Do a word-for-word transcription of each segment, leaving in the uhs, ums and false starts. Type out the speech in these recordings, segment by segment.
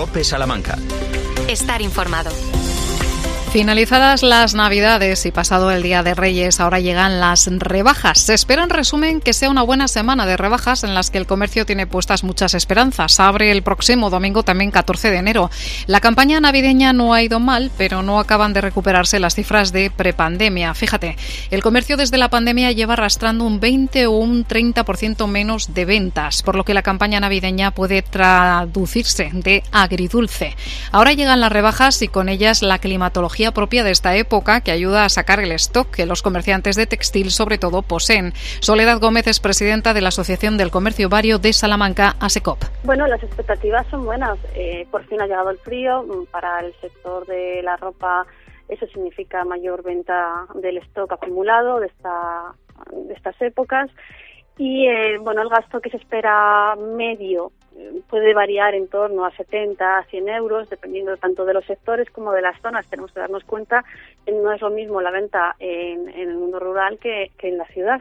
COPE Salamanca. Estar informado. Finalizadas las Navidades y pasado el Día de Reyes, ahora llegan las rebajas. Se espera, en resumen, que sea una buena semana de rebajas en las que el comercio tiene puestas muchas esperanzas. Abre el próximo domingo, también catorce de enero. La campaña navideña no ha ido mal, pero no acaban de recuperarse las cifras de prepandemia. Fíjate, el comercio desde la pandemia lleva arrastrando un veinte o un treinta por ciento menos de ventas, por lo que la campaña navideña puede traducirse de agridulce. Ahora llegan las rebajas y con ellas la climatología propia de esta época, que ayuda a sacar el stock que los comerciantes de textil sobre todo poseen. Soledad Gómez es presidenta de la Asociación del Comercio Vario de Salamanca, ASECOP. Bueno, las expectativas son buenas. Eh, por fin ha llegado el frío. Para el sector de la ropa eso significa mayor venta del stock acumulado de, esta, de estas épocas. Y eh, bueno, el gasto que se espera medio puede variar en torno a setenta a cien euros, dependiendo tanto de los sectores como de las zonas. Tenemos que darnos cuenta que no es lo mismo la venta en, en el mundo rural que, que en la ciudad.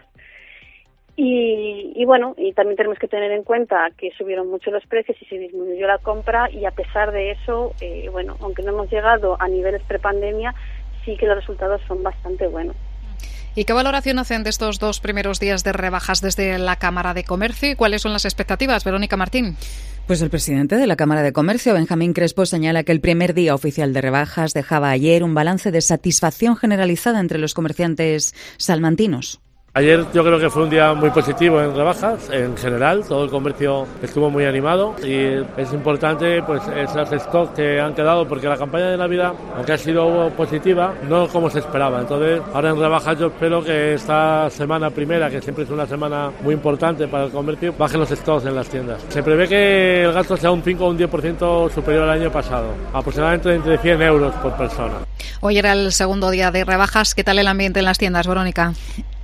Y, y bueno, y también tenemos que tener en cuenta que subieron mucho los precios y se disminuyó la compra, y a pesar de eso, eh, bueno, aunque no hemos llegado a niveles prepandemia, sí que los resultados son bastante buenos. ¿Y qué valoración hacen de estos dos primeros días de rebajas desde la Cámara de Comercio y cuáles son las expectativas? Verónica Martín. Pues el presidente de la Cámara de Comercio, Benjamín Crespo, señala que el primer día oficial de rebajas dejaba ayer un balance de satisfacción generalizada entre los comerciantes salmantinos. Ayer yo creo que fue un día muy positivo en rebajas, en general, todo el comercio estuvo muy animado y es importante pues esos stocks que han quedado, porque la campaña de Navidad, aunque ha sido positiva, no como se esperaba. Entonces, ahora en rebajas yo espero que esta semana primera, que siempre es una semana muy importante para el comercio, bajen los stocks en las tiendas. Se prevé que el gasto sea un cinco o un diez por ciento superior al año pasado, aproximadamente entre cien euros por persona. Hoy era el segundo día de rebajas. ¿Qué tal el ambiente en las tiendas, Verónica?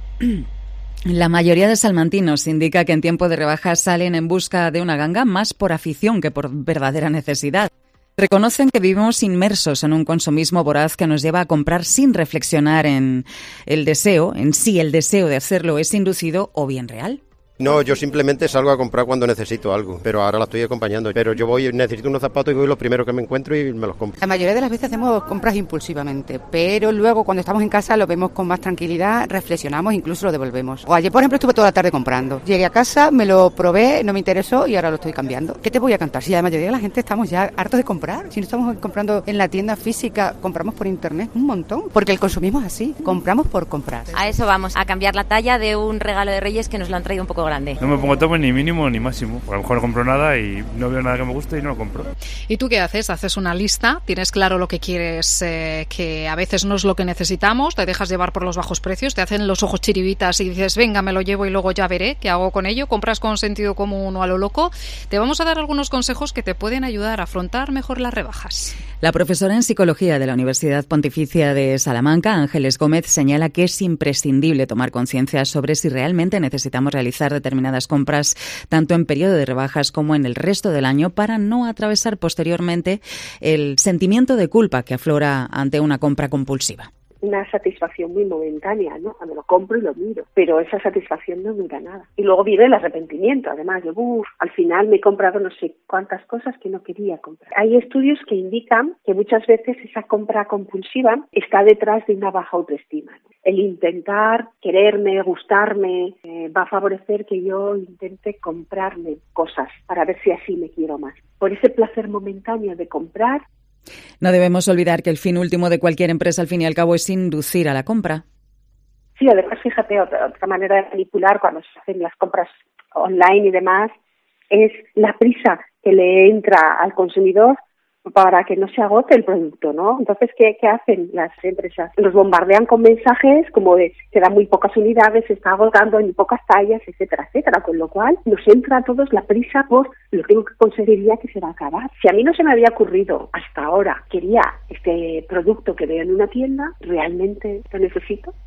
La mayoría de salmantinos indica que en tiempo de rebajas salen en busca de una ganga más por afición que por verdadera necesidad. Reconocen que vivimos inmersos en un consumismo voraz que nos lleva a comprar sin reflexionar en el deseo, en si el deseo de hacerlo es inducido o bien real. No, yo simplemente salgo a comprar cuando necesito algo, pero ahora la estoy acompañando. Pero yo voy, necesito unos zapatos y voy lo primero que me encuentro y me los compro. La mayoría de las veces hacemos compras impulsivamente, pero luego cuando estamos en casa lo vemos con más tranquilidad, reflexionamos, incluso lo devolvemos. O ayer, por ejemplo, estuve toda la tarde comprando. Llegué a casa, me lo probé, no me interesó y ahora lo estoy cambiando. ¿Qué te voy a cantar? Si la mayoría de la gente estamos ya hartos de comprar. Si no estamos comprando en la tienda física, compramos por internet un montón. Porque el consumismo es así, compramos por comprar. A eso vamos, a cambiar la talla de un regalo de Reyes que nos lo han traído un poco grande. No me pongo tope ni mínimo ni máximo. A lo mejor no compro nada y no veo nada que me guste y no lo compro. ¿Y tú qué haces? ¿Haces una lista? ¿Tienes claro lo que quieres, eh, que a veces no es lo que necesitamos? ¿Te dejas llevar por los bajos precios? ¿Te hacen los ojos chiribitas y dices, venga, me lo llevo y luego ya veré qué hago con ello? ¿Compras con sentido común o a lo loco? Te vamos a dar algunos consejos que te pueden ayudar a afrontar mejor las rebajas. La profesora en Psicología de la Universidad Pontificia de Salamanca, Ángeles Gómez, señala que es imprescindible tomar conciencia sobre si realmente necesitamos realizar determinadas compras tanto en periodo de rebajas como en el resto del año, para no atravesar posteriormente el sentimiento de culpa que aflora ante una compra compulsiva. Una satisfacción muy momentánea, ¿no? Cuando lo compro y lo miro, pero esa satisfacción no dura nada. Y luego viene el arrepentimiento, además, yo, uff, al final me he comprado no sé cuántas cosas que no quería comprar. Hay estudios que indican que muchas veces esa compra compulsiva está detrás de una baja autoestima, ¿no? El intentar quererme, gustarme, eh, va a favorecer que yo intente comprarme cosas para ver si así me quiero más. Por ese placer momentáneo de comprar. No debemos olvidar que el fin último de cualquier empresa, al fin y al cabo, es inducir a la compra. Sí, además, fíjate, otra, otra manera de manipular cuando se hacen las compras online y demás, es la prisa que le entra al consumidor para que no se agote el producto, ¿no? Entonces, ¿qué, qué hacen las empresas? Los bombardean con mensajes como de quedan muy pocas unidades, se está agotando en pocas tallas, etcétera, etcétera, con lo cual nos entra a todos la prisa por lo tengo que conseguir ya que se va a acabar. Si a mí no se me había ocurrido hasta ahora, quería este producto que veo en una tienda, ¿realmente lo necesito?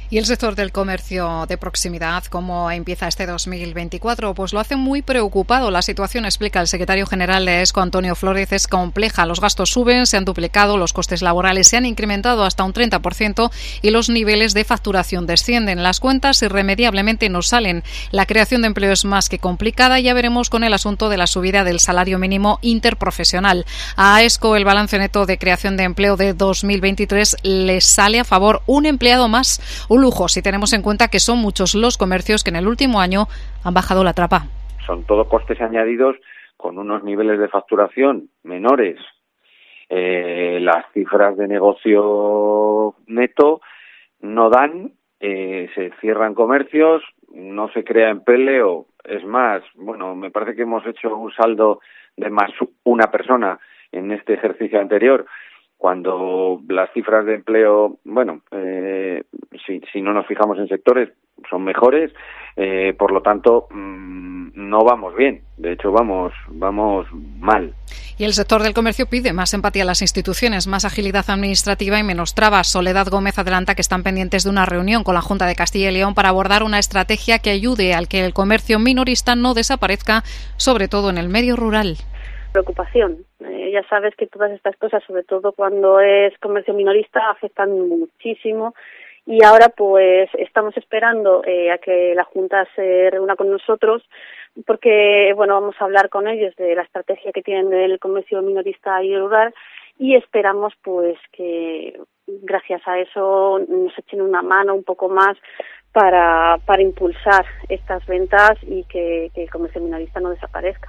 ¿Y el sector del comercio de proximidad cómo empieza este dos mil veinticuatro? Pues lo hace muy preocupado. La situación, explica el secretario general de ESCO, Antonio Flórez, es compleja. Los gastos suben, se han duplicado, los costes laborales se han incrementado hasta un treinta por ciento y los niveles de facturación descienden. Las cuentas irremediablemente no salen. La creación de empleo es más que complicada. Ya veremos con el asunto de la subida del salario mínimo interprofesional. A ESCO el balance neto de creación de empleo de dos mil veintitrés les sale a favor un empleado más. Un lujo si tenemos en cuenta que son muchos los comercios que en el último año han bajado la trapa. Son todo costes añadidos con unos niveles de facturación menores. Eh, las cifras de negocio neto no dan, eh, se cierran comercios, no se crea empleo. Es más, bueno, me parece que hemos hecho un saldo de más una persona en este ejercicio anterior, cuando las cifras de empleo, bueno, eh, si, si no nos fijamos en sectores, son mejores, eh, por lo tanto, mmm, no vamos bien, de hecho vamos, vamos mal. Y el sector del comercio pide más empatía a las instituciones, más agilidad administrativa y menos trabas. Soledad Gómez adelanta que están pendientes de una reunión con la Junta de Castilla y León para abordar una estrategia que ayude al que el comercio minorista no desaparezca, sobre todo en el medio rural. Preocupación. Eh, ya sabes que todas estas cosas, sobre todo cuando es comercio minorista, afectan muchísimo y ahora pues estamos esperando eh, a que la Junta se reúna con nosotros porque, bueno, vamos a hablar con ellos de la estrategia que tienen del comercio minorista y rural y esperamos pues que gracias a eso nos echen una mano un poco más para, para impulsar estas ventas y que, que el comercio minorista no desaparezca.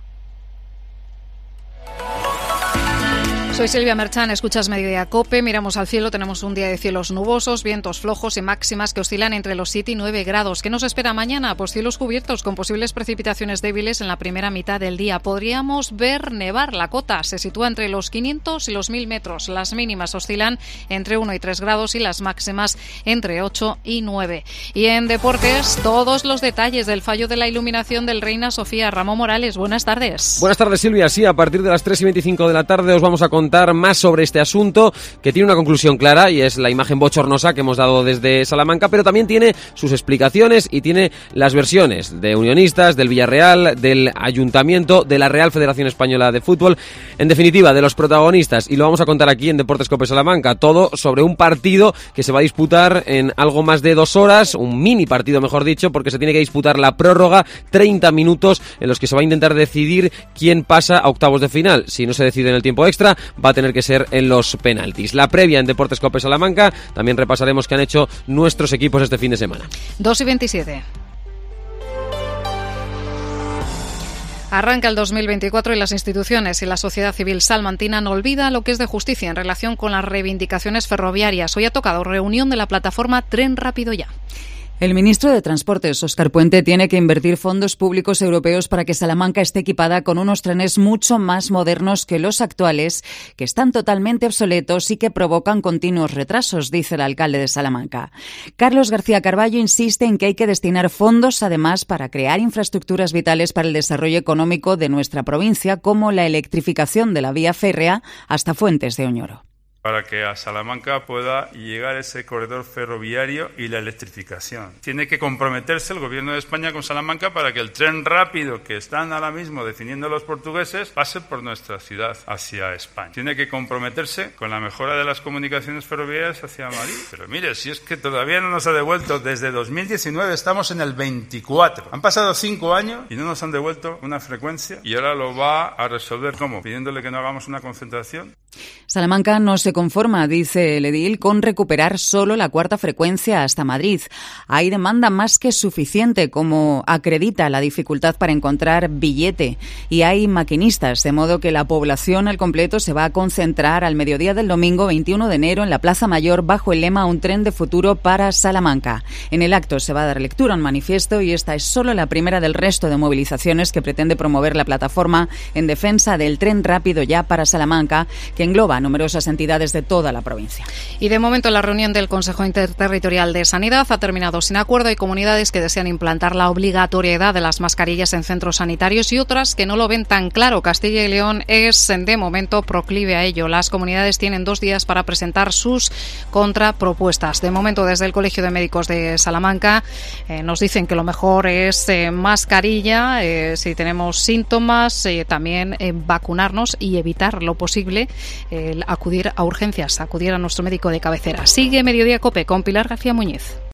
Soy Silvia Merchan, escuchas Mediodía COPE, miramos al cielo, tenemos un día de cielos nubosos, vientos flojos y máximas que oscilan entre los siete y nueve grados. ¿Qué nos espera mañana? Pues cielos cubiertos con posibles precipitaciones débiles en la primera mitad del día. Podríamos ver nevar. La cota se sitúa entre los quinientos y los mil metros. Las mínimas oscilan entre uno y tres grados y las máximas entre ocho y nueve. Y en deportes, todos los detalles del fallo de la iluminación del Reina Sofía. Ramón Morales, buenas tardes. Buenas tardes, Silvia. Sí, a partir de las tres y veinticinco de la tarde os vamos a contar más sobre este asunto, que tiene una conclusión clara y es la imagen bochornosa que hemos dado desde Salamanca, pero también tiene sus explicaciones y tiene las versiones de unionistas, del Villarreal, del Ayuntamiento, de la Real Federación Española de Fútbol, en definitiva de los protagonistas, y lo vamos a contar aquí en Deportes COPE Salamanca, todo sobre un partido que se va a disputar en algo más de dos horas, un mini partido mejor dicho, porque se tiene que disputar la prórroga, treinta minutos en los que se va a intentar decidir quién pasa a octavos de final. Si no se decide en el tiempo extra, va a tener que ser en los penaltis. La previa en Deportes COPE Salamanca, también repasaremos qué han hecho nuestros equipos este fin de semana. dos y veintisiete. Arranca el dos mil veinticuatro y las instituciones y la sociedad civil salmantina no olvida lo que es de justicia en relación con las reivindicaciones ferroviarias. Hoy ha tocado reunión de la plataforma Tren Rápido Ya. El ministro de Transportes, Óscar Puente, tiene que invertir fondos públicos europeos para que Salamanca esté equipada con unos trenes mucho más modernos que los actuales, que están totalmente obsoletos y que provocan continuos retrasos, dice el alcalde de Salamanca. Carlos García Carballo insiste en que hay que destinar fondos, además, para crear infraestructuras vitales para el desarrollo económico de nuestra provincia, como la electrificación de la vía férrea hasta Fuentes de Oñoro. Para que a Salamanca pueda llegar ese corredor ferroviario y la electrificación. Tiene que comprometerse el Gobierno de España con Salamanca para que el tren rápido que están ahora mismo definiendo los portugueses pase por nuestra ciudad hacia España. Tiene que comprometerse con la mejora de las comunicaciones ferroviarias hacia Madrid. Pero mire, si es que todavía no nos ha devuelto, desde dos mil diecinueve estamos en el veinticuatro. Han pasado cinco años y no nos han devuelto una frecuencia y ahora lo va a resolver ¿cómo? Pidiéndole que no hagamos una concentración. Salamanca no se conforma, dice el edil, con recuperar solo la cuarta frecuencia hasta Madrid. Hay demanda más que suficiente, como acredita la dificultad para encontrar billete. Y hay maquinistas, de modo que la población al completo se va a concentrar al mediodía del domingo veintiuno de enero en la Plaza Mayor bajo el lema Un tren de futuro para Salamanca. En el acto se va a dar lectura a un manifiesto y esta es solo la primera del resto de movilizaciones que pretende promover la plataforma en defensa del tren rápido ya para Salamanca, que que engloba a numerosas entidades de toda la provincia. Y de momento la reunión del Consejo Interterritorial de Sanidad ha terminado sin acuerdo. Hay comunidades que desean implantar la obligatoriedad de las mascarillas en centros sanitarios y otras que no lo ven tan claro. Castilla y León es de momento proclive a ello. Las comunidades tienen dos días para presentar sus contrapropuestas. De momento, desde el Colegio de Médicos de Salamanca eh, nos dicen que lo mejor es eh, mascarilla eh, si tenemos síntomas, eh, también eh, vacunarnos y evitar lo posible eh, acudir a urgencias, acudir a nuestro médico de cabecera. Sigue Mediodía COPE con Pilar García Muñiz.